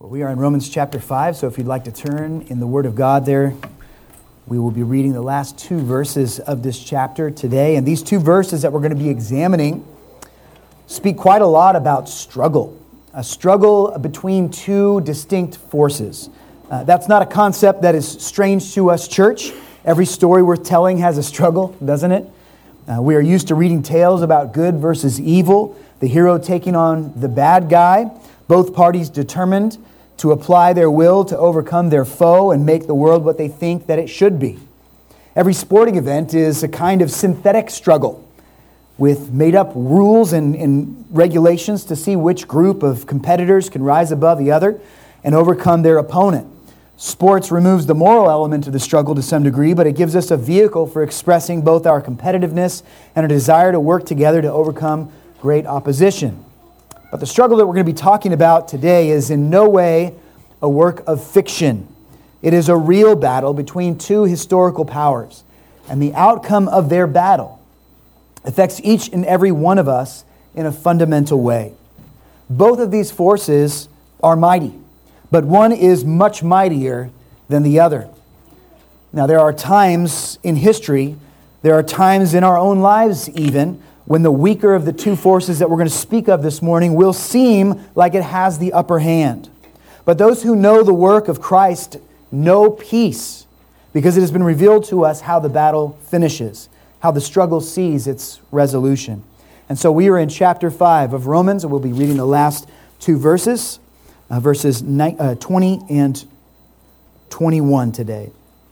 Well, we are in Romans chapter 5, so if you'd like to turn in the Word of God there, we will be reading the last two verses of this chapter today. And these two verses that we're going to be examining speak quite a lot about struggle, a struggle between two distinct forces. That's not a concept that is strange to us, church. Every story worth telling has a struggle, doesn't it? We are used to reading tales about good versus evil, the hero taking on the bad guy, both parties determined to apply their will to overcome their foe and make the world what they think that it should be. Every sporting event is a kind of synthetic struggle with made-up rules and regulations to see which group of competitors can rise above the other and overcome their opponent. Sports removes the moral element of the struggle to some degree, but it gives us a vehicle for expressing both our competitiveness and our desire to work together to overcome great opposition. But the struggle that we're going to be talking about today is in no way a work of fiction. It is a real battle between two historical powers, and the outcome of their battle affects each and every one of us in a fundamental way. Both of these forces are mighty, but one is much mightier than the other. Now, there are times in history, there are times in our own lives even, when the weaker of the two forces that we're going to speak of this morning will seem like it has the upper hand. But those who know the work of Christ know peace, because it has been revealed to us how the battle finishes, how the struggle sees its resolution. And so we are in chapter 5 of Romans, and we'll be reading the last two verses, verses 20 and 21 today.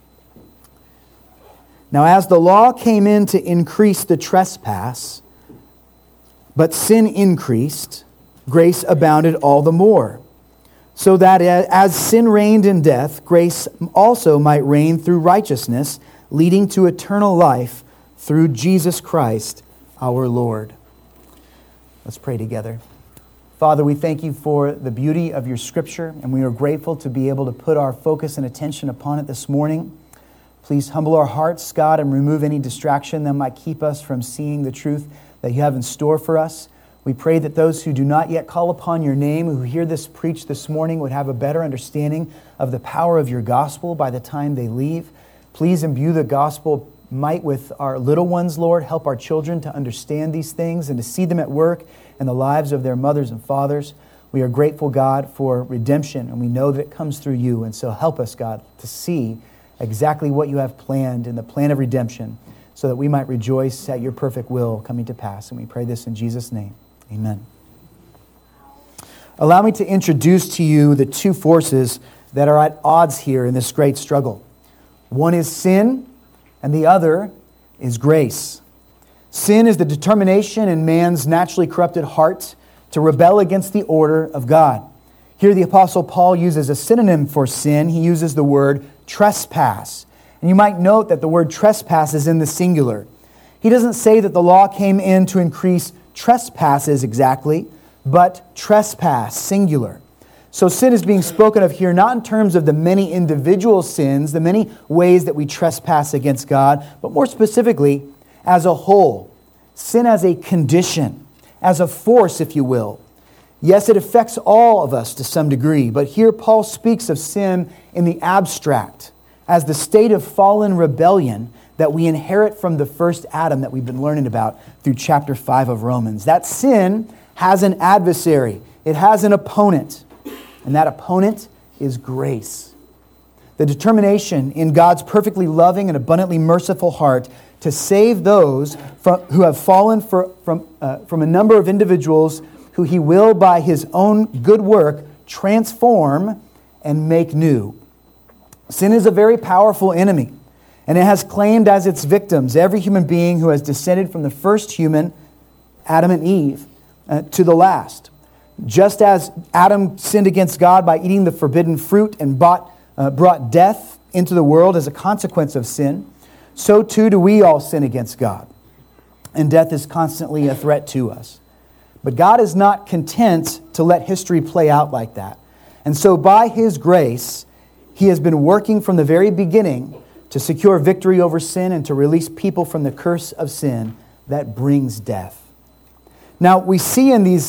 Now, as the law came in to increase the trespass, but sin increased, grace abounded all the more. So that as sin reigned in death, grace also might reign through righteousness, leading to eternal life through Jesus Christ our Lord. Let's pray together. Father, we thank you for the beauty of your Scripture, and we are grateful to be able to put our focus and attention upon it this morning. Please humble our hearts, God, and remove any distraction that might keep us from seeing the truth that you have in store for us. We pray that those who do not yet call upon your name, who hear this preached this morning, would have a better understanding of the power of your gospel by the time they leave. Please imbue the gospel might with our little ones, Lord. Help our children to understand these things and to see them at work in the lives of their mothers and fathers. We are grateful, God, for redemption, and we know that it comes through you. And so help us, God, to see exactly what you have planned in the plan of redemption, so that we might rejoice at your perfect will coming to pass. And we pray this in Jesus' name. Amen. Allow me to introduce to you the two forces that are at odds here in this great struggle. One is sin, and the other is grace. Sin is the determination in man's naturally corrupted heart to rebel against the order of God. Here the Apostle Paul uses a synonym for sin. He uses the word trespass. And you might note that the word trespass is in the singular. He doesn't say that the law came in to increase trespasses exactly, but trespass, singular. So sin is being spoken of here not in terms of the many individual sins, the many ways that we trespass against God, but more specifically, as a whole. Sin as a condition, as a force, if you will. Yes, it affects all of us to some degree, but here Paul speaks of sin in the abstract, as the state of fallen rebellion that we inherit from the first Adam that we've been learning about through chapter 5 of Romans. That sin has an adversary. It has an opponent. And that opponent is grace. The determination in God's perfectly loving and abundantly merciful heart to save those who have fallen from a number of individuals who he will, by his own good work, transform and make new. Sin is a very powerful enemy, and it has claimed as its victims every human being who has descended from the first human, Adam and Eve, to the last. Just as Adam sinned against God by eating the forbidden fruit and brought death into the world as a consequence of sin, so too do we all sin against God. And death is constantly a threat to us. But God is not content to let history play out like that. And so by his grace, he has been working from the very beginning to secure victory over sin and to release people from the curse of sin that brings death. Now, we see in these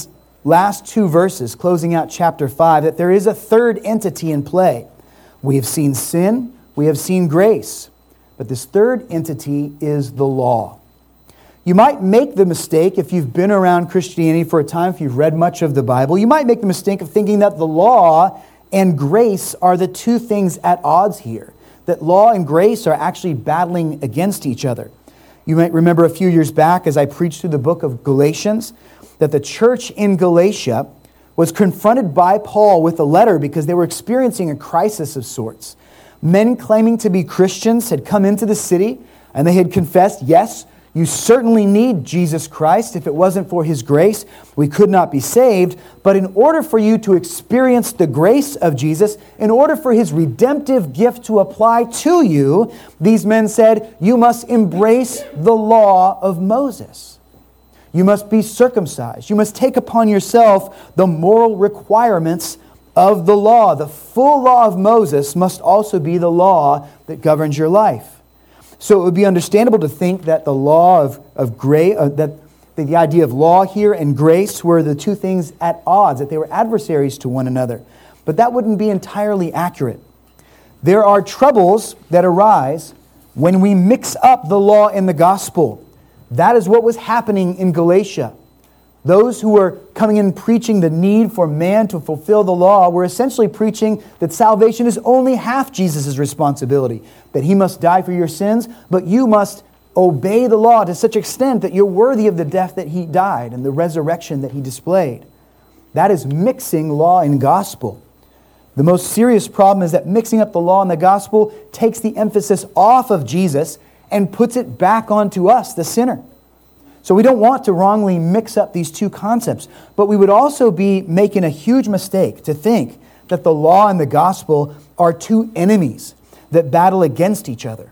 last two verses, closing out chapter 5, that there is a third entity in play. We have seen sin, we have seen grace, but this third entity is the law. You might make the mistake, if you've been around Christianity for a time, if you've read much of the Bible, you might make the mistake of thinking that the law and grace are the two things at odds here, that law and grace are actually battling against each other. You might remember a few years back as I preached through the book of Galatians, that the church in Galatia was confronted by Paul with a letter because they were experiencing a crisis of sorts. Men claiming to be Christians had come into the city and they had confessed, yes, you certainly need Jesus Christ. If it wasn't for His grace, we could not be saved. But in order for you to experience the grace of Jesus, in order for His redemptive gift to apply to you, these men said, you must embrace the law of Moses. You must be circumcised. You must take upon yourself the moral requirements of the law. The full law of Moses must also be the law that governs your life. So it would be understandable to think that the law of grace, that the idea of law here and grace were the two things at odds, that they were adversaries to one another. But that wouldn't be entirely accurate. There are troubles that arise when we mix up the law and the gospel. That is what was happening in Galatia. Those who were coming in preaching the need for man to fulfill the law were essentially preaching that salvation is only half Jesus' responsibility, that He must die for your sins, but you must obey the law to such extent that you're worthy of the death that He died and the resurrection that He displayed. That is mixing law and gospel. The most serious problem is that mixing up the law and the gospel takes the emphasis off of Jesus and puts it back onto us, the sinner. So we don't want to wrongly mix up these two concepts, but we would also be making a huge mistake to think that the law and the gospel are two enemies that battle against each other.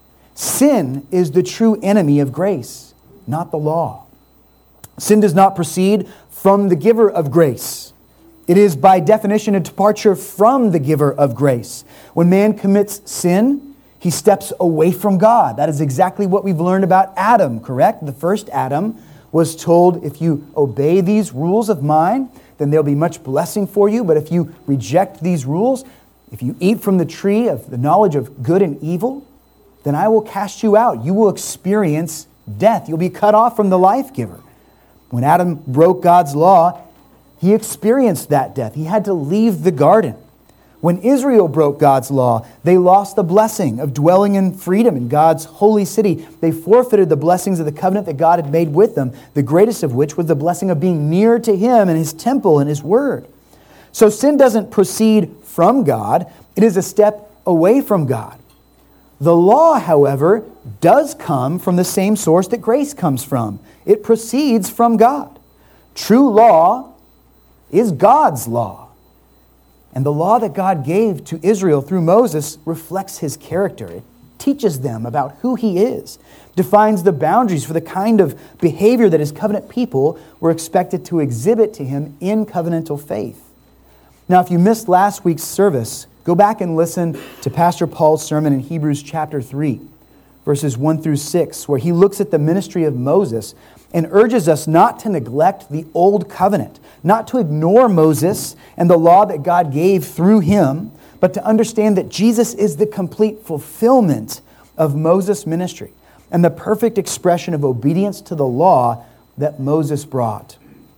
Sin is the true enemy of grace, not the law. Sin does not proceed from the giver of grace. It is by definition a departure from the giver of grace. When man commits sin, he steps away from God. That is exactly what we've learned about Adam, correct? The first Adam was told, if you obey these rules of mine, then there'll be much blessing for you. But if you reject these rules, if you eat from the tree of the knowledge of good and evil, then I will cast you out. You will experience death. You'll be cut off from the life giver. When Adam broke God's law, he experienced that death. He had to leave the garden. When Israel broke God's law, they lost the blessing of dwelling in freedom in God's holy city. They forfeited the blessings of the covenant that God had made with them, the greatest of which was the blessing of being near to Him and His temple and His word. So sin doesn't proceed from God. It is a step away from God. The law, however, does come from the same source that grace comes from. It proceeds from God. True law is God's law. And the law that God gave to Israel through Moses reflects His character. It teaches them about who He is, defines the boundaries for the kind of behavior that His covenant people were expected to exhibit to Him in covenantal faith. Now, if you missed last week's service, go back and listen to Pastor Paul's sermon in Hebrews chapter 3, verses 1 through 6, where he looks at the ministry of Moses and urges us not to neglect the old covenant, not to ignore Moses and the law that God gave through him, but to understand that Jesus is the complete fulfillment of Moses' ministry and the perfect expression of obedience to the law that Moses brought.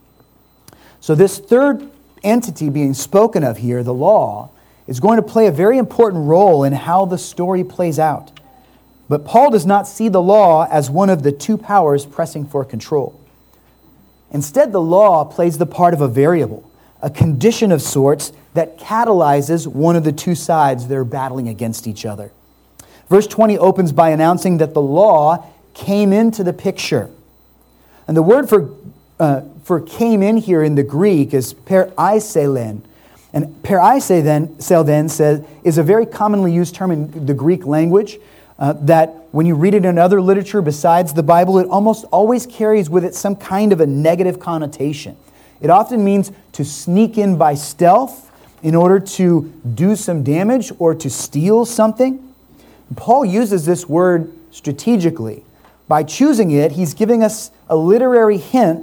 So this third entity being spoken of here, the law, is going to play a very important role in how the story plays out. But Paul does not see the law as one of the two powers pressing for control. Instead, the law plays the part of a variable, a condition of sorts that catalyzes one of the two sides that are battling against each other. Verse 20 opens by announcing that the law came into the picture. And the word for came in here in the Greek is paraiselen. And paraiselen says is a very commonly used term in the Greek language that when you read it in other literature besides the Bible, it almost always carries with it some kind of a negative connotation. It often means to sneak in by stealth in order to do some damage or to steal something. Paul uses this word strategically. By choosing it, he's giving us a literary hint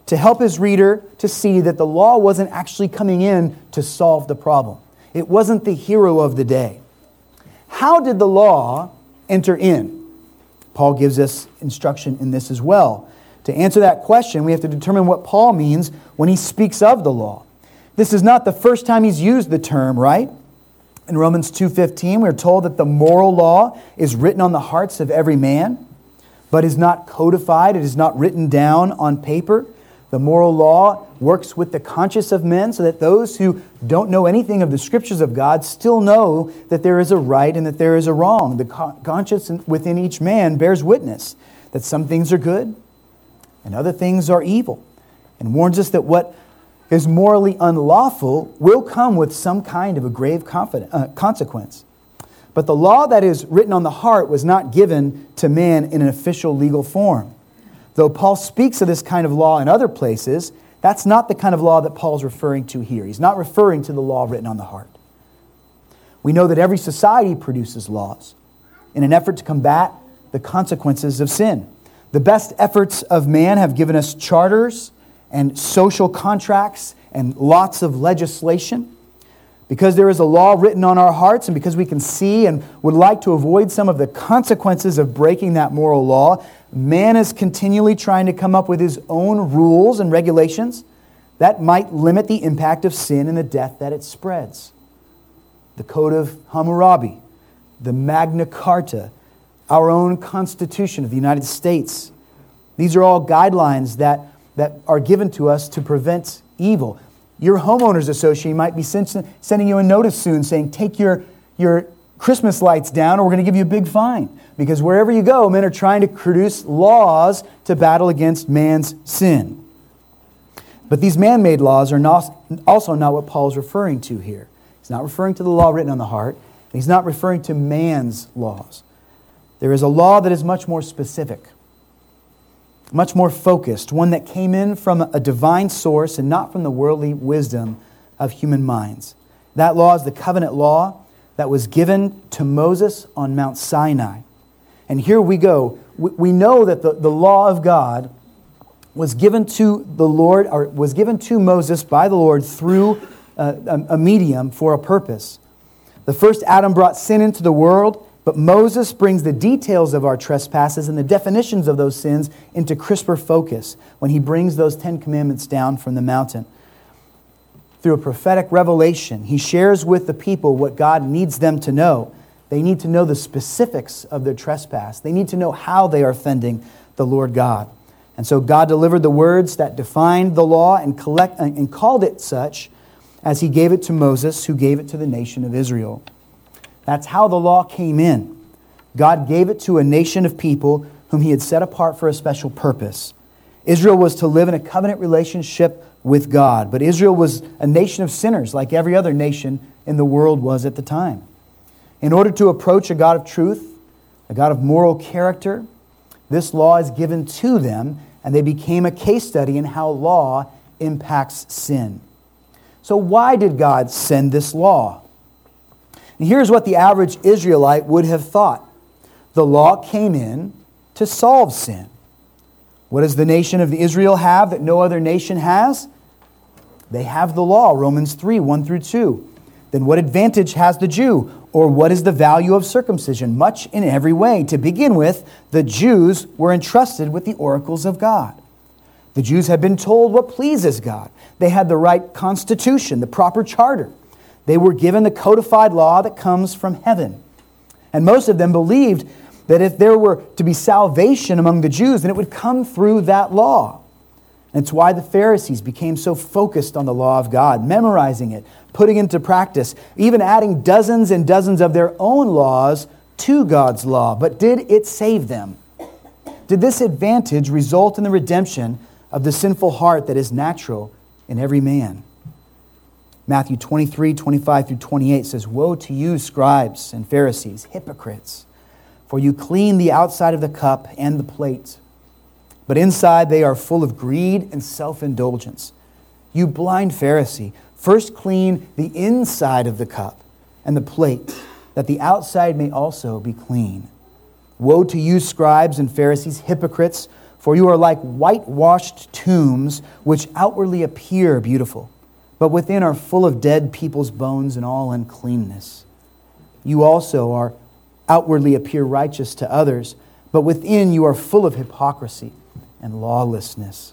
to help his reader to see that the law wasn't actually coming in to solve the problem. It wasn't the hero of the day. How did the law enter in? Paul gives us instruction in this as well. To answer that question, we have to determine what Paul means when he speaks of the law. This is not the first time he's used the term, right? In Romans 2:15, we're told that the moral law is written on the hearts of every man, but is not codified. It is not written down on paper. The moral law works with the conscience of men so that those who don't know anything of the Scriptures of God still know that there is a right and that there is a wrong. The conscience within each man bears witness that some things are good and other things are evil, and warns us that what is morally unlawful will come with some kind of a grave consequence. But the law that is written on the heart was not given to man in an official legal form. Though Paul speaks of this kind of law in other places, that's not the kind of law that Paul's referring to here. He's not referring to the law written on the heart. We know that every society produces laws in an effort to combat the consequences of sin. The best efforts of man have given us charters and social contracts and lots of legislation. Because there is a law written on our hearts, and because we can see and would like to avoid some of the consequences of breaking that moral law, man is continually trying to come up with his own rules and regulations that might limit the impact of sin and the death that it spreads. The Code of Hammurabi, the Magna Carta, our own Constitution of the United States. These are all guidelines that are given to us to prevent evil. Your homeowners association might be sending you a notice soon saying, take your Christmas lights down or we're going to give you a big fine. Because wherever you go, men are trying to produce laws to battle against man's sin. But these man-made laws are also not what Paul's referring to here. He's not referring to the law written on the heart. And he's not referring to man's laws. There is a law that is much more specific, much more focused, one that came in from a divine source and not from the worldly wisdom of human minds. That law is the covenant law that was given to Moses on Mount Sinai. And here we go. We know that the law of God was given to the Lord, or was given to Moses by the Lord through a medium for a purpose. The first Adam brought sin into the world, but Moses brings the details of our trespasses and the definitions of those sins into crisper focus when he brings those 10 commandments down from the mountain. Through a prophetic revelation, he shares with the people what God needs them to know. They need to know the specifics of their trespass. They need to know how they are offending the Lord God. And so God delivered the words that defined the law and called it such as he gave it to Moses, who gave it to the nation of Israel. That's how the law came in. God gave it to a nation of people whom he had set apart for a special purpose. Israel was to live in a covenant relationship with God, but Israel was a nation of sinners like every other nation in the world was at the time. In order to approach a God of truth, a God of moral character, this law is given to them, and they became a case study in how law impacts sin. So why did God send this law? And here's what the average Israelite would have thought. The law came in to solve sin. What does the nation of Israel have that no other nation has? They have the law, Romans 3, 1 through 2. Then what advantage has the Jew? Or what is the value of circumcision? Much in every way. To begin with, the Jews were entrusted with the oracles of God. The Jews had been told what pleases God. They had the right constitution, the proper charter. They were given the codified law that comes from heaven. And most of them believed that if there were to be salvation among the Jews, then it would come through that law. And it's why the Pharisees became so focused on the law of God, memorizing it, putting it into practice, even adding dozens and dozens of their own laws to God's law. But did it save them? Did this advantage result in the redemption of the sinful heart that is natural in every man? Matthew 23, 25 through 28 says, "Woe to you, scribes and Pharisees, hypocrites! For you clean the outside of the cup and the plate, but inside they are full of greed and self-indulgence. You blind Pharisee, first clean the inside of the cup and the plate, that the outside may also be clean. Woe to you, scribes and Pharisees, hypocrites! For you are like whitewashed tombs, which outwardly appear beautiful, but within are full of dead people's bones and all uncleanness. You also are outwardly appear righteous to others, but within you are full of hypocrisy and lawlessness.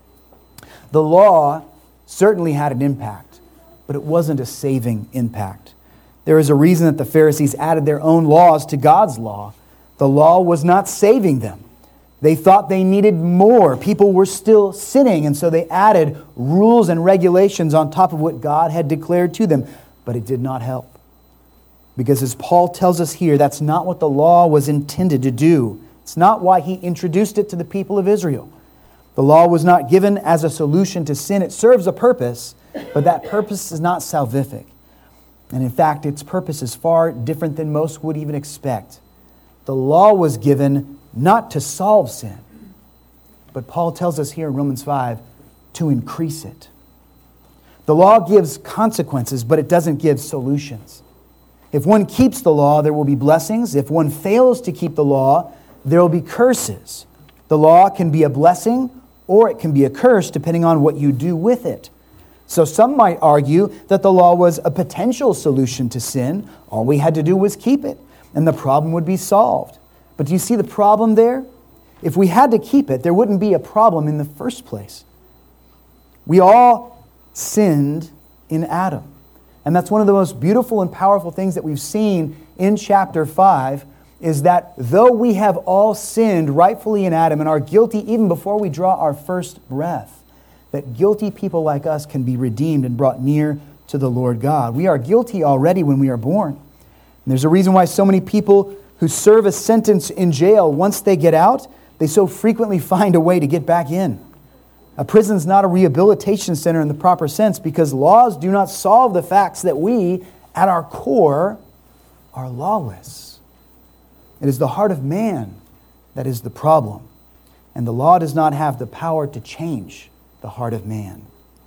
The law certainly had an impact, but it wasn't a saving impact. There is a reason that the Pharisees added their own laws to God's law. The law was not saving them. They thought they needed more. People were still sinning, and so they added rules and regulations on top of what God had declared to them. But it did not help. Because as Paul tells us here, that's not what the law was intended to do. It's not why he introduced it to the people of Israel. The law was not given as a solution to sin. It serves a purpose, but that purpose is not salvific. And in fact, its purpose is far different than most would even expect. The law was given not to solve sin, but Paul tells us here in Romans 5, to increase it. The law gives consequences, but it doesn't give solutions. If one keeps the law, there will be blessings. If one fails to keep the law, there will be curses. The law can be a blessing or it can be a curse depending on what you do with it. So some might argue that the law was a potential solution to sin. All we had to do was keep it, and the problem would be solved. But do you see the problem there? If we had to keep it, there wouldn't be a problem in the first place. We all sinned in Adam. And that's one of the most beautiful and powerful things that we've seen in chapter 5, is that though we have all sinned rightfully in Adam and are guilty even before we draw our first breath, that guilty people like us can be redeemed and brought near to the Lord God. We are guilty already when we are born. And there's a reason why so many people who serve a sentence in jail, once they get out, they so frequently find a way to get back in. A prison's not a rehabilitation center in the proper sense, because laws do not solve the facts that we, at our core, are lawless. It is the heart of man that is the problem. And the law does not have the power to change the heart of man.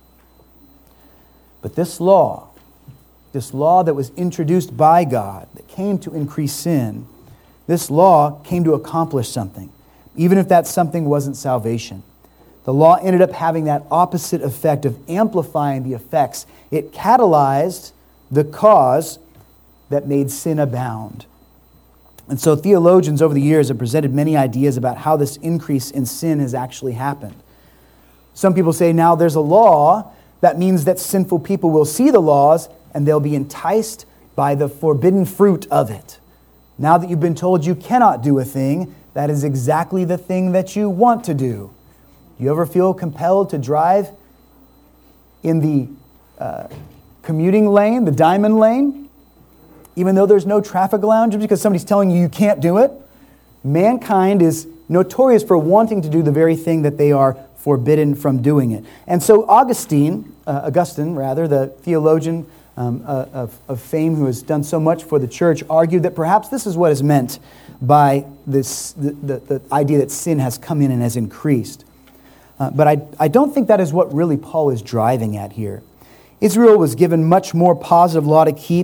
But this law that was introduced by God, that came to increase sin, this law came to accomplish something, even if that something wasn't salvation. The law ended up having that opposite effect of amplifying the effects. It catalyzed the cause that made sin abound. And so theologians over the years have presented many ideas about how this increase in sin has actually happened. Some people say now there's a law, that means that sinful people will see the laws and they'll be enticed by the forbidden fruit of it. Now that you've been told you cannot do a thing, that is exactly the thing that you want to do. Do you ever feel compelled to drive in the commuting lane, the diamond lane, even though there's no traffic allowed, just because somebody's telling you you can't do it? Mankind is notorious for wanting to do the very thing that they are forbidden from doing it. And so Augustine, the theologian of fame who has done so much for the church, argued that perhaps this is what is meant by this the idea that sin has come in and has increased. But I don't think that is what really Paul is driving at here. Israel was given much more positive law to keep,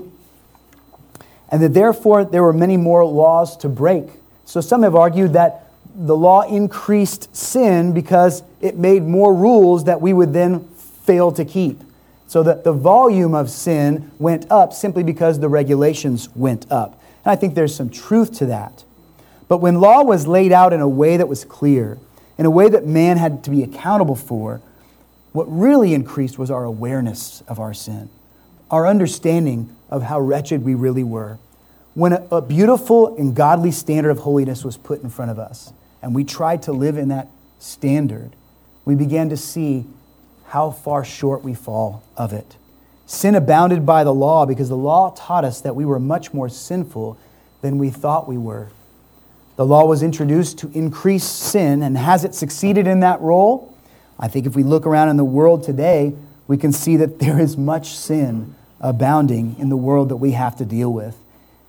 and that therefore there were many more laws to break. So some have argued that the law increased sin because it made more rules that we would then fail to keep. So that the volume of sin went up simply because the regulations went up. And I think there's some truth to that. But when law was laid out in a way that was clear, in a way that man had to be accountable for, what really increased was our awareness of our sin, our understanding of how wretched we really were. When a beautiful and godly standard of holiness was put in front of us, and we tried to live in that standard, we began to see how far short we fall of it. Sin abounded by the law because the law taught us that we were much more sinful than we thought we were. The law was introduced to increase sin, and has it succeeded in that role? I think if we look around in the world today, we can see that there is much sin abounding in the world that we have to deal with.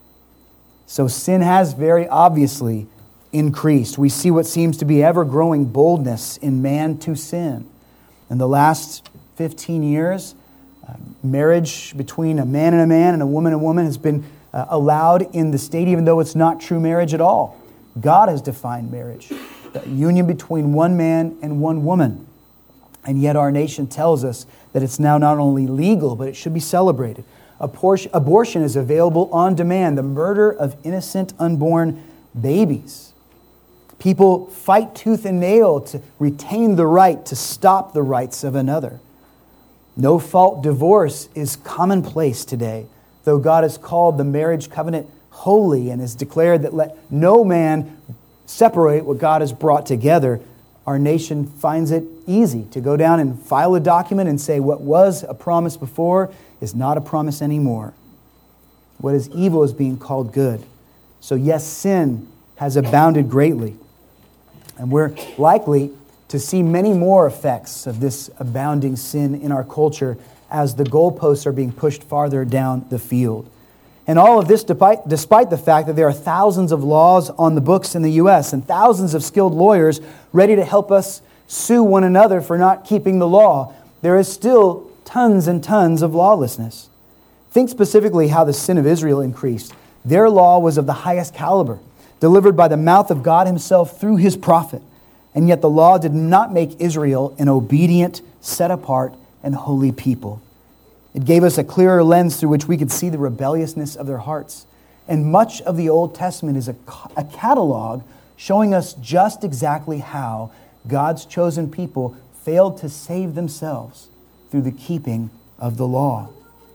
So sin has very obviously increased. We see what seems to be ever-growing boldness in man to sin. In the last 15 years, marriage between a man and a woman has been allowed in the state, even though it's not true marriage at all. God has defined marriage. the union between one man and one woman. And yet our nation tells us that it's now not only legal, but it should be celebrated. Abortion is available on demand, the murder of innocent unborn babies. People fight tooth and nail to retain the right to stop the rights of another. No-fault divorce is commonplace today, though God has called the marriage covenant holy and has declared that let no man separate what God has brought together. Our nation finds it easy to go down and file a document and say what was a promise before is not a promise anymore. What is evil is being called good. So yes, sin has abounded greatly. And we're likely to see many more effects of this abounding sin in our culture as the goalposts are being pushed farther down the field. And all of this despite the fact that there are thousands of laws on the books in the U.S. and thousands of skilled lawyers ready to help us sue one another for not keeping the law, there is still tons and tons of lawlessness. Think specifically how the sin of Israel increased. Their law was of the highest caliber, delivered by the mouth of God Himself through His prophet. And yet the law did not make Israel an obedient, set-apart, and holy people. It gave us a clearer lens through which we could see the rebelliousness of their hearts. And much of the Old Testament is a catalog showing us just exactly how God's chosen people failed to save themselves through the keeping of the law.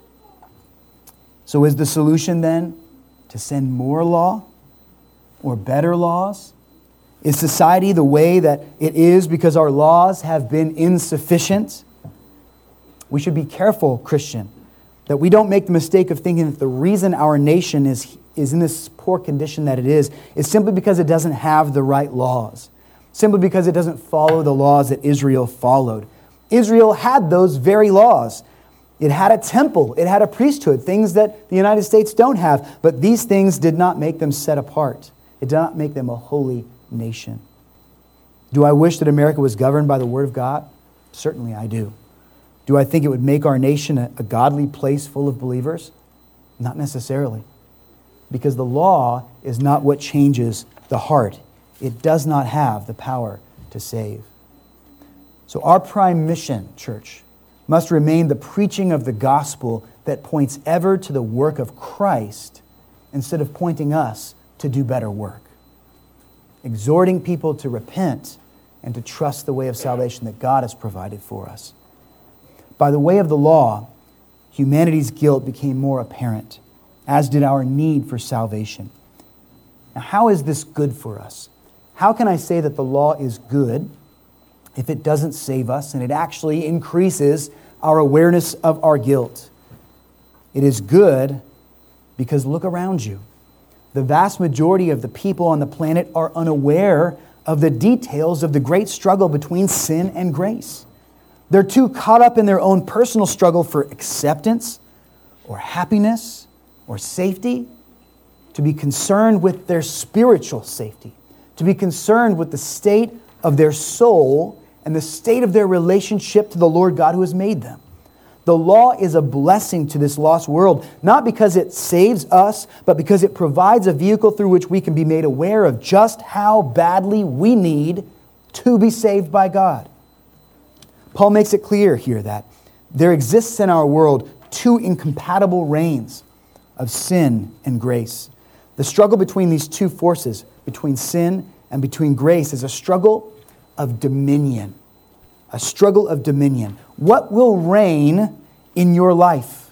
So is the solution then to send more law or better laws? Is society the way that it is because our laws have been insufficient? We should be careful, Christian, that we don't make the mistake of thinking that the reason our nation is in this poor condition that it is simply because it doesn't have the right laws, simply because it doesn't follow the laws that Israel followed. Israel had those very laws. It had a temple, it had a priesthood, things that the United States don't have, but these things did not make them set apart. It did not make them a holy nation. Do I wish that America was governed by the Word of God? Certainly I do. Do I think it would make our nation a godly place full of believers? Not necessarily. Because the law is not what changes the heart. It does not have the power to save. So our prime mission, church, must remain the preaching of the gospel that points ever to the work of Christ instead of pointing us to do better work. Exhorting people to repent and to trust the way of salvation that God has provided for us. By the way of the law, humanity's guilt became more apparent, as did our need for salvation. Now, how is this good for us? How can I say that the law is good if it doesn't save us and it actually increases our awareness of our guilt? It is good because look around you. The vast majority of the people on the planet are unaware of the details of the great struggle between sin and grace. They're too caught up in their own personal struggle for acceptance or happiness or safety to be concerned with their spiritual safety, to be concerned with the state of their soul and the state of their relationship to the Lord God who has made them. The law is a blessing to this lost world, not because it saves us, but because it provides a vehicle through which we can be made aware of just how badly we need to be saved by God. Paul makes it clear here that there exists in our world two incompatible reigns of sin and grace. The struggle between these two forces, between sin and between grace, is a struggle of dominion. A struggle of dominion. What will reign in your life?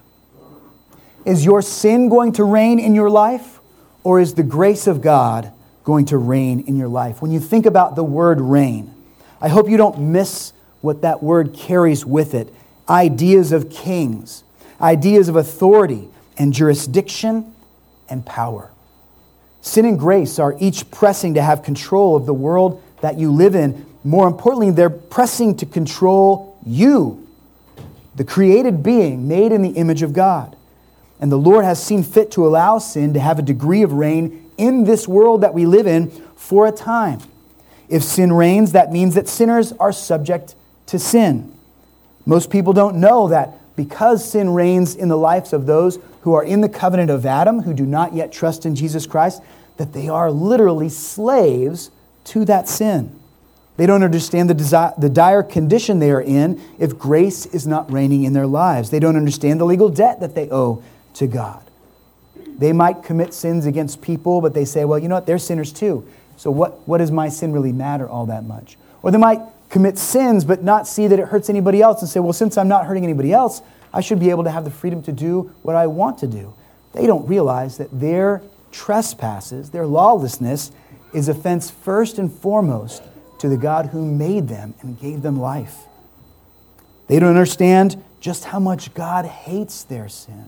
Is your sin going to reign in your life? Or is the grace of God going to reign in your life? When you think about the word reign, I hope you don't miss what that word carries with it. Ideas of kings, ideas of authority and jurisdiction and power. Sin and grace are each pressing to have control of the world that you live in. More importantly, they're pressing to control you, the created being made in the image of God. And the Lord has seen fit to allow sin to have a degree of reign in this world that we live in for a time. If sin reigns, that means that sinners are subject to sin. Most people don't know that because sin reigns in the lives of those who are in the covenant of Adam, who do not yet trust in Jesus Christ, that they are literally slaves to that sin. They don't understand the dire condition they are in if grace is not reigning in their lives. They don't understand the legal debt that they owe to God. They might commit sins against people, but they say, well, you know what, they're sinners too. So what does my sin really matter all that much? Or they might commit sins, but not see that it hurts anybody else and say, well, since I'm not hurting anybody else, I should be able to have the freedom to do what I want to do. They don't realize that their trespasses, their lawlessness, is offense first and foremost to the God who made them and gave them life. They don't understand just how much God hates their sin.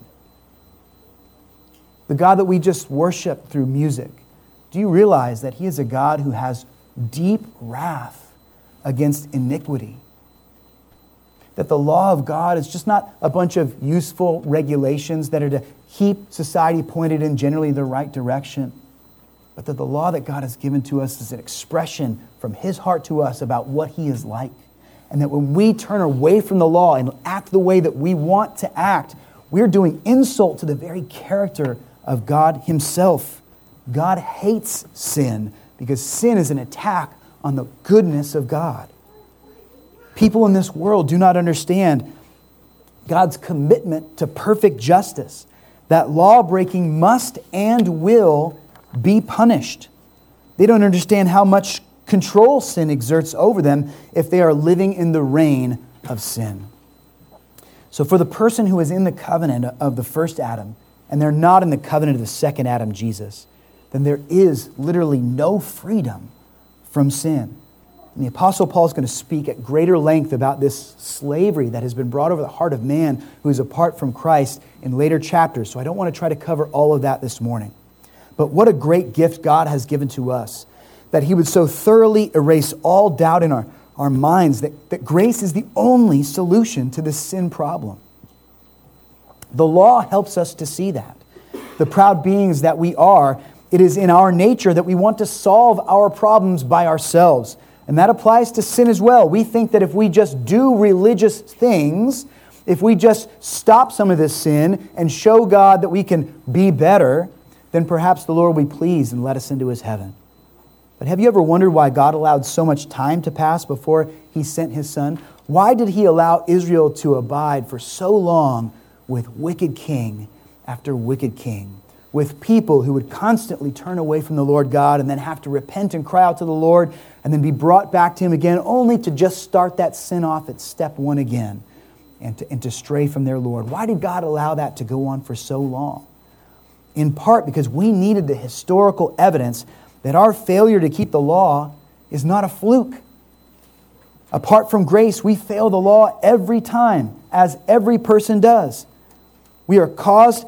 The God that we just worship through music, do you realize that He is a God who has deep wrath against iniquity? That the law of God is just not a bunch of useful regulations that are to keep society pointed in generally the right direction, but that the law that God has given to us is an expression from His heart to us about what He is like. And that when we turn away from the law and act the way that we want to act, we're doing insult to the very character of God Himself. God hates sin because sin is an attack on the goodness of God. People in this world do not understand God's commitment to perfect justice, that law-breaking must and will be punished. They don't understand how much control sin exerts over them if they are living in the reign of sin. So for the person who is in the covenant of the first Adam, and they're not in the covenant of the second Adam, Jesus, then there is literally no freedom from sin. And the Apostle Paul is going to speak at greater length about this slavery that has been brought over the heart of man who is apart from Christ in later chapters. So I don't want to try to cover all of that this morning. But what a great gift God has given to us, that He would so thoroughly erase all doubt in our minds that grace is the only solution to this sin problem. The law helps us to see that. The proud beings that we are, it is in our nature that we want to solve our problems by ourselves. And that applies to sin as well. We think that if we just do religious things, if we just stop some of this sin and show God that we can be better, then perhaps the Lord will be pleased and let us into His heaven. But have you ever wondered why God allowed so much time to pass before He sent His Son? Why did He allow Israel to abide for so long with wicked king after wicked king, with people who would constantly turn away from the Lord God and then have to repent and cry out to the Lord and then be brought back to Him again, only to just start that sin off at step one again and to stray from their Lord? Why did God allow that to go on for so long? In part because we needed the historical evidence that our failure to keep the law is not a fluke. Apart from grace, we fail the law every time, as every person does. We cause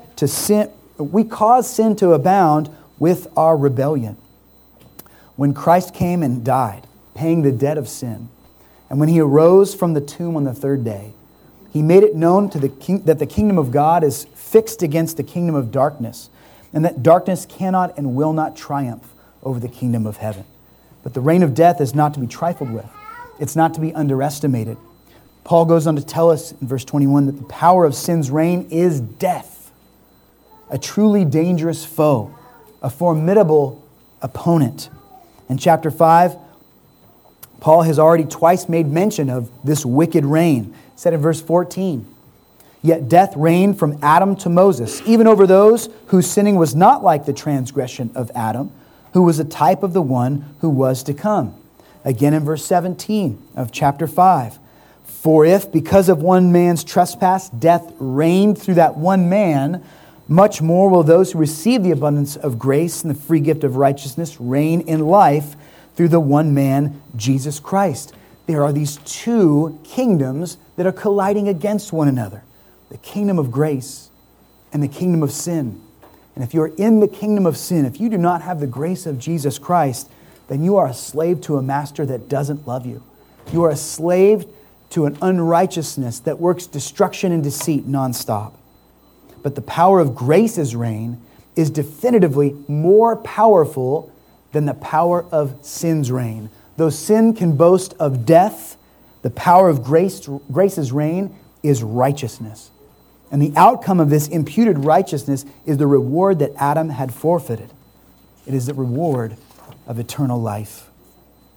sin to abound with our rebellion. When Christ came and died, paying the debt of sin, and when He arose from the tomb on the third day, He made it known to that the kingdom of God is fixed against the kingdom of darkness, and that darkness cannot and will not triumph over the kingdom of heaven. But the reign of death is not to be trifled with. It's not to be underestimated. Paul goes on to tell us in verse 21 that the power of sin's reign is death, a truly dangerous foe, a formidable opponent. In chapter 5, Paul has already twice made mention of this wicked reign. He said in verse 14, "Yet death reigned from Adam to Moses, even over those whose sinning was not like the transgression of Adam, who was a type of the one who was to come." Again in verse 17 of chapter 5, "For if, because of one man's trespass, death reigned through that one man, much more will those who receive the abundance of grace and the free gift of righteousness reign in life through the one man, Jesus Christ." There are these two kingdoms that are colliding against one another. The kingdom of grace and the kingdom of sin. And if you're in the kingdom of sin, if you do not have the grace of Jesus Christ, then you are a slave to a master that doesn't love you. You are a slave to an unrighteousness that works destruction and deceit nonstop. But the power of grace's reign is definitively more powerful than the power of sin's reign. Though sin can boast of death, the power of grace's reign is righteousness. And the outcome of this imputed righteousness is the reward that Adam had forfeited. It is the reward of eternal life.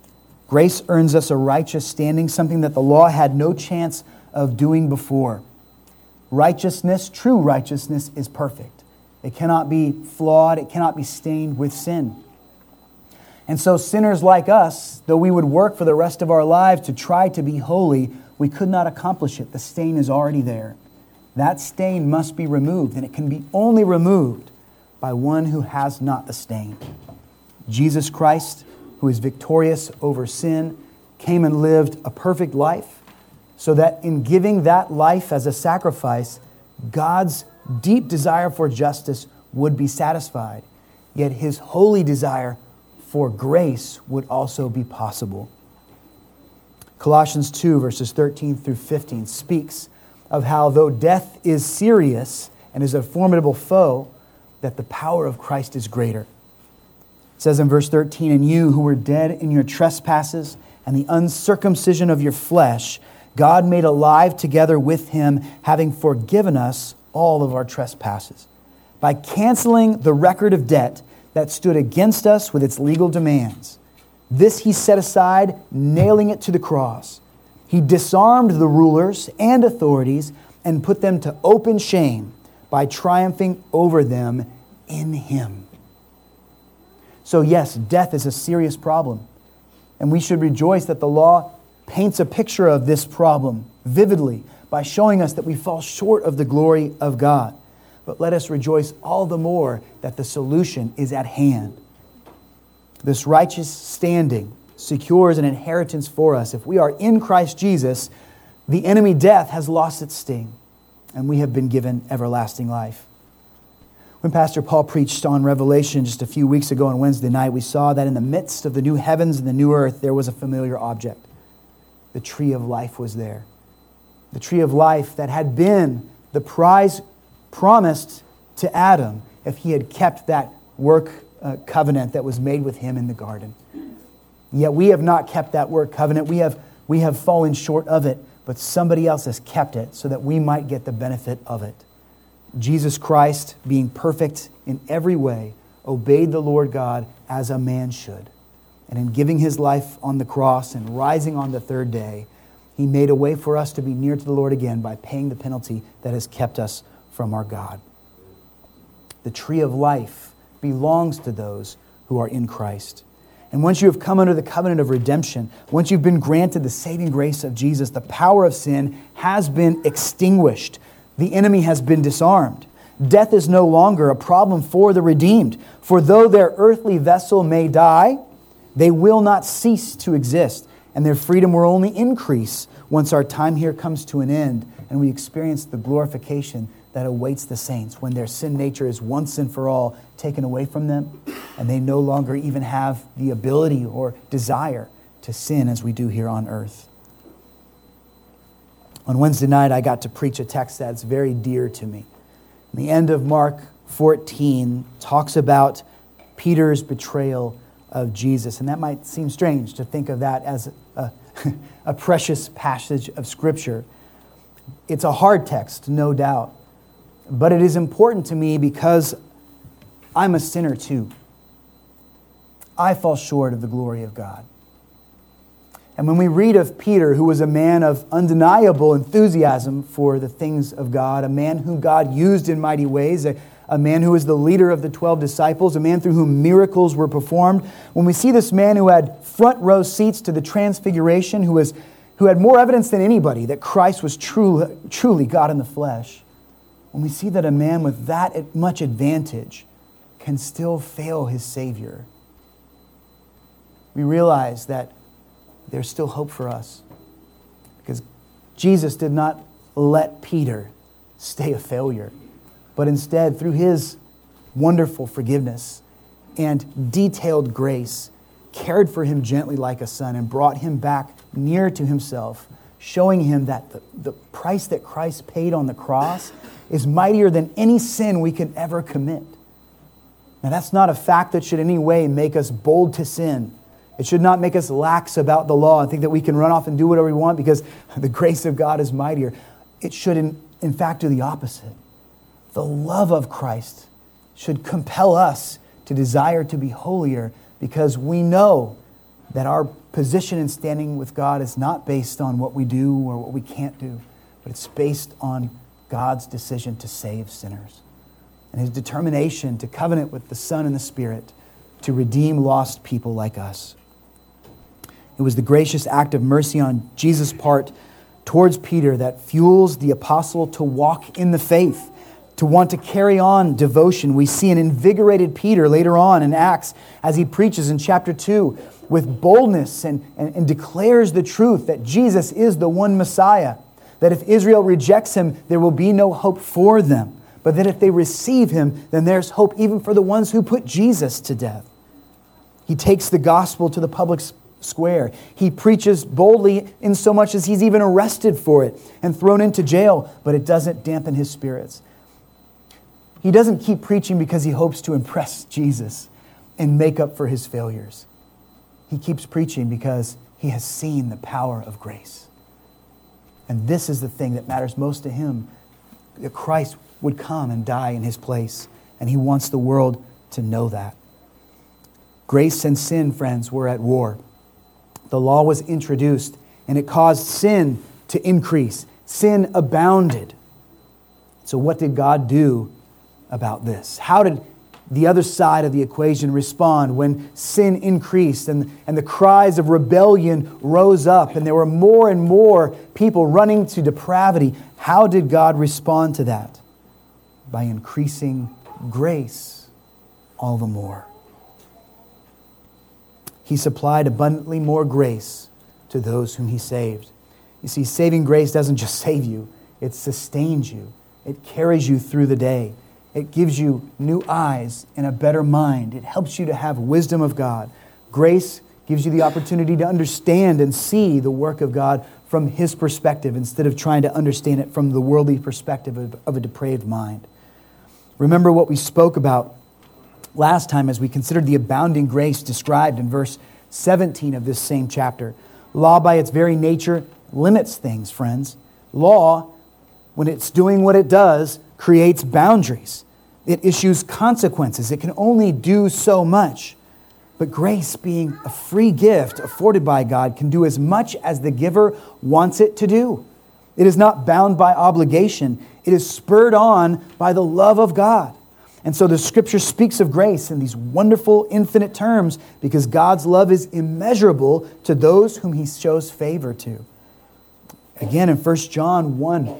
Grace earns us a righteous standing, something that the law had no chance of doing before. Righteousness, true righteousness, is perfect. It cannot be flawed. It cannot be stained with sin. And so sinners like us, though we would work for the rest of our lives to try to be holy, we could not accomplish it. The stain is already there. That stain must be removed, and it can be only removed by one who has not the stain. Jesus Christ, who is victorious over sin, came and lived a perfect life, so that in giving that life as a sacrifice, God's deep desire for justice would be satisfied. Yet His holy desire for grace would also be possible. Colossians 2, verses 13 through 15 speaks of how though death is serious and is a formidable foe, that the power of Christ is greater. It says in verse 13, "And you who were dead in your trespasses and the uncircumcision of your flesh, God made alive together with Him, having forgiven us all of our trespasses, by canceling the record of debt that stood against us with its legal demands. This He set aside, nailing it to the cross. He disarmed the rulers and authorities and put them to open shame by triumphing over them in Him." So yes, death is a serious problem. And we should rejoice that the law paints a picture of this problem vividly by showing us that we fall short of the glory of God. But let us rejoice all the more that the solution is at hand. This righteous standing secures an inheritance for us. If we are in Christ Jesus, the enemy death has lost its sting, and we have been given everlasting life. When Pastor Paul preached on Revelation just a few weeks ago on Wednesday night, we saw that in the midst of the new heavens and the new earth, there was a familiar object. The tree of life was there. The tree of life that had been the prize promised to Adam if he had kept that work covenant that was made with him in the garden. Yet we have not kept that work covenant. We have fallen short of it, but somebody else has kept it so that we might get the benefit of it. Jesus Christ, being perfect in every way, obeyed the Lord God as a man should. And in giving His life on the cross and rising on the third day, He made a way for us to be near to the Lord again by paying the penalty that has kept us from our God. The tree of life belongs to those who are in Christ. And once you have come under the covenant of redemption, once you've been granted the saving grace of Jesus, the power of sin has been extinguished. The enemy has been disarmed. Death is no longer a problem for the redeemed. For though their earthly vessel may die, they will not cease to exist, and their freedom will only increase once our time here comes to an end and we experience the glorification that awaits the saints when their sin nature is once and for all taken away from them, and they no longer even have the ability or desire to sin as we do here on earth. On Wednesday night, I got to preach a text that's very dear to me. The end of Mark 14 talks about Peter's betrayal of Jesus. And that might seem strange to think of that as a precious passage of Scripture. It's a hard text, no doubt. But it is important to me because I'm a sinner too. I fall short of the glory of God. And when we read of Peter, who was a man of undeniable enthusiasm for the things of God, a man whom God used in mighty ways, a man who was the leader of the 12 disciples, a man through whom miracles were performed, when we see this man who had front row seats to the transfiguration, who had more evidence than anybody that Christ was truly God in the flesh, when we see that a man with that much advantage can still fail his Savior, we realize that there's still hope for us. Because Jesus did not let Peter stay a failure, but instead, through His wonderful forgiveness and detailed grace, cared for him gently like a son and brought him back near to Himself, showing him that the price that Christ paid on the cross is mightier than any sin we can ever commit. Now, that's not a fact that should in any way make us bold to sin. It should not make us lax about the law and think that we can run off and do whatever we want because the grace of God is mightier. It should, in fact, do the opposite. The love of Christ should compel us to desire to be holier because we know that our position in standing with God is not based on what we do or what we can't do, but it's based on God's decision to save sinners and His determination to covenant with the Son and the Spirit to redeem lost people like us. It was the gracious act of mercy on Jesus' part towards Peter that fuels the apostle to walk in the faith, to want to carry on devotion. We see an invigorated Peter later on in Acts as he preaches in chapter 2 with boldness and declares the truth that Jesus is the one Messiah, that if Israel rejects Him, there will be no hope for them, but that if they receive Him, then there's hope even for the ones who put Jesus to death. He takes the gospel to the public square. He preaches boldly in so much as he's even arrested for it and thrown into jail, but it doesn't dampen his spirits. He doesn't keep preaching because he hopes to impress Jesus and make up for his failures. He keeps preaching because he has seen the power of grace. And this is the thing that matters most to him, that Christ would come and die in his place. And he wants the world to know that. Grace and sin, friends, were at war. The law was introduced and it caused sin to increase. Sin abounded. So what did God do about this? How did the other side of the equation respond when sin increased and the cries of rebellion rose up and there were more and more people running to depravity? How did God respond to that? By increasing grace all the more. He supplied abundantly more grace to those whom He saved. You see, saving grace doesn't just save you, it sustains you. It carries you through the day. It gives you new eyes and a better mind. It helps you to have wisdom of God. Grace gives you the opportunity to understand and see the work of God from His perspective instead of trying to understand it from the worldly perspective of a depraved mind. Remember what we spoke about last time as we considered the abounding grace described in verse 17 of this same chapter. Law by its very nature limits things, friends. Law, when it's doing what it does, creates boundaries. It issues consequences. It can only do so much. But grace, being a free gift afforded by God, can do as much as the giver wants it to do. It is not bound by obligation. It is spurred on by the love of God. And so the Scripture speaks of grace in these wonderful, infinite terms because God's love is immeasurable to those whom He shows favor to. Again, in John 1,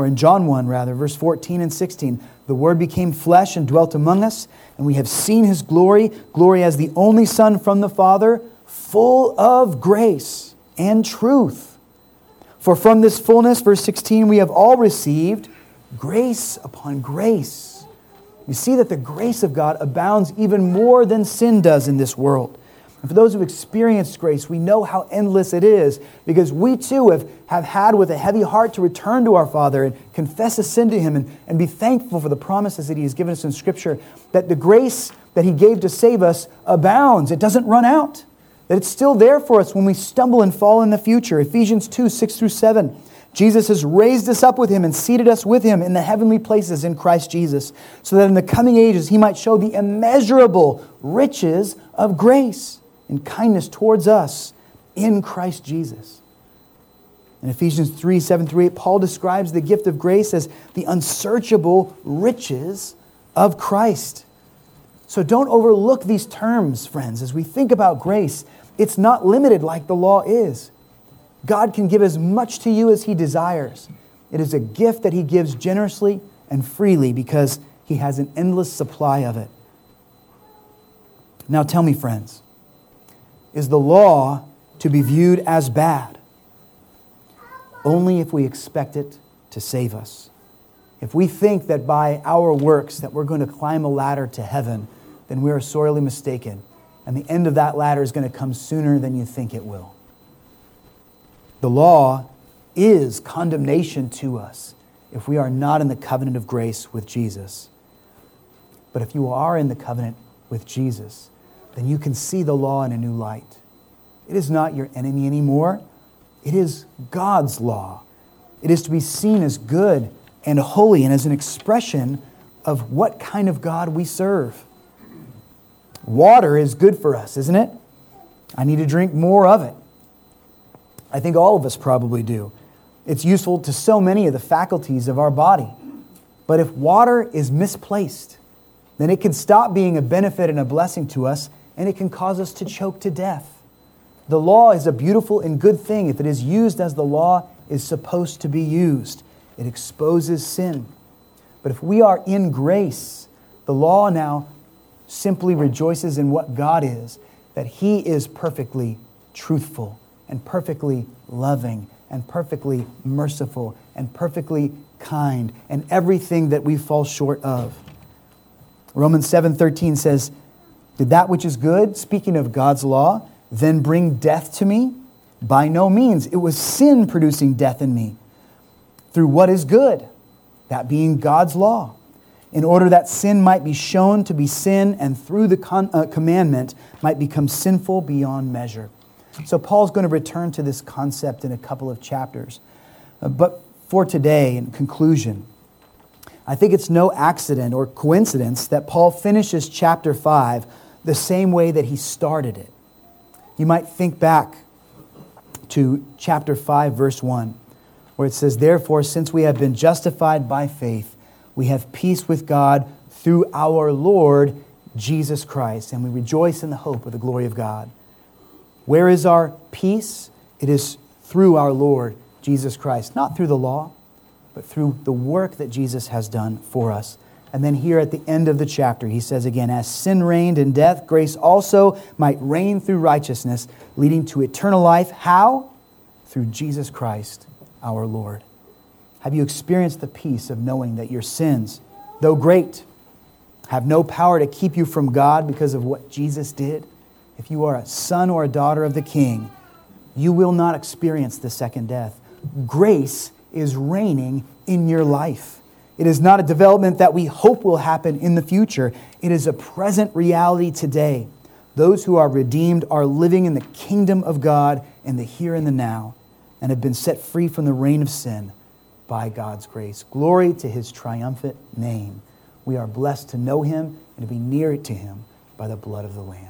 verse 14 and 16, the Word became flesh and dwelt among us, and we have seen His glory as the only Son from the Father, full of grace and truth. For from this fullness, verse 16, we have all received grace upon grace. You see that the grace of God abounds even more than sin does in this world. And for those who've experienced grace, we know how endless it is because we too have had with a heavy heart to return to our Father and confess a sin to Him and be thankful for the promises that He has given us in Scripture, that the grace that He gave to save us abounds. It doesn't run out. That it's still there for us when we stumble and fall in the future. Ephesians 2, 6 through 7. Jesus has raised us up with Him and seated us with Him in the heavenly places in Christ Jesus, so that in the coming ages He might show the immeasurable riches of grace and kindness towards us in Christ Jesus. In Ephesians 3, 7 through 8, Paul describes the gift of grace as the unsearchable riches of Christ. So don't overlook these terms, friends. As we think about grace, it's not limited like the law is. God can give as much to you as He desires. It is a gift that He gives generously and freely because He has an endless supply of it. Now tell me, friends, is the law to be viewed as bad? Only if we expect it to save us. If we think that by our works that we're going to climb a ladder to heaven, then we are sorely mistaken. And the end of that ladder is going to come sooner than you think it will. The law is condemnation to us if we are not in the covenant of grace with Jesus. But if you are in the covenant with Jesus, then you can see the law in a new light. It is not your enemy anymore. It is God's law. It is to be seen as good and holy and as an expression of what kind of God we serve. Water is good for us, isn't it? I need to drink more of it. I think all of us probably do. It's useful to so many of the faculties of our body. But if water is misplaced, then it can stop being a benefit and a blessing to us, and it can cause us to choke to death. The law is a beautiful and good thing if it is used as the law is supposed to be used. It exposes sin. But if we are in grace, the law now simply rejoices in what God is, that He is perfectly truthful and perfectly loving and perfectly merciful and perfectly kind and everything that we fall short of. Romans 7:13 says, "Did that which is good," speaking of God's law, "then bring death to me? By no means. It was sin producing death in me through what is good, that being God's law, in order that sin might be shown to be sin and through the commandment might become sinful beyond measure." So Paul's going to return to this concept in a couple of chapters. But for today, in conclusion, I think it's no accident or coincidence that Paul finishes chapter 5 the same way that he started it. You might think back to chapter 5, verse 1, where it says, "Therefore, since we have been justified by faith, we have peace with God through our Lord Jesus Christ, and we rejoice in the hope of the glory of God." Where is our peace? It is through our Lord Jesus Christ, not through the law, but through the work that Jesus has done for us. And then here at the end of the chapter, he says again, "As sin reigned in death, grace also might reign through righteousness, leading to eternal life." How? Through Jesus Christ, our Lord. Have you experienced the peace of knowing that your sins, though great, have no power to keep you from God because of what Jesus did? If you are a son or a daughter of the King, you will not experience the second death. Grace is reigning in your life. It is not a development that we hope will happen in the future. It is a present reality today. Those who are redeemed are living in the kingdom of God in the here and the now and have been set free from the reign of sin by God's grace. Glory to His triumphant name. We are blessed to know Him and to be near to Him by the blood of the Lamb.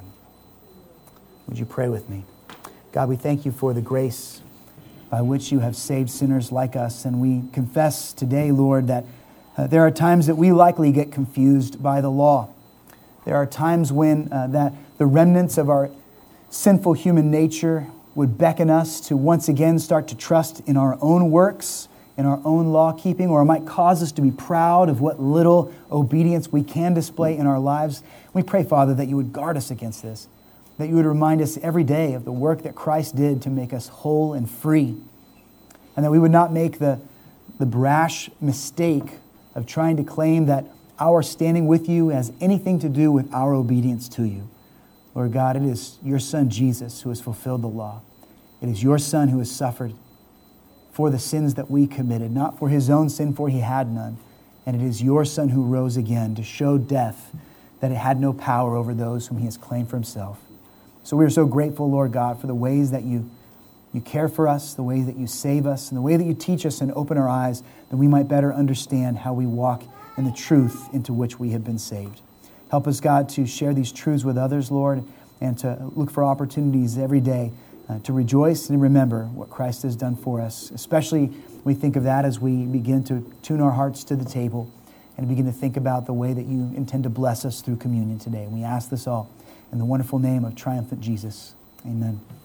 Would you pray with me? God, we thank You for the grace by which You have saved sinners like us. And we confess today, Lord, that there are times that we likely get confused by the law. There are times when that the remnants of our sinful human nature would beckon us to once again start to trust in our own works, in our own law keeping, or it might cause us to be proud of what little obedience we can display in our lives. We pray, Father, that You would guard us against this, that You would remind us every day of the work that Christ did to make us whole and free, and that we would not make the brash mistake of trying to claim that our standing with You has anything to do with our obedience to You. Lord God, it is Your Son Jesus who has fulfilled the law. It is Your Son who has suffered for the sins that we committed, not for His own sin, for He had none. And it is Your Son who rose again to show death that it had no power over those whom He has claimed for Himself. So we are so grateful, Lord God, for the ways that You care for us, the way that You save us, and the way that You teach us and open our eyes that we might better understand how we walk in the truth into which we have been saved. Help us, God, to share these truths with others, Lord, and to look for opportunities every day to rejoice and remember what Christ has done for us. Especially we think of that as we begin to tune our hearts to the table and begin to think about the way that You intend to bless us through communion today. We ask this all in the wonderful name of triumphant Jesus. Amen.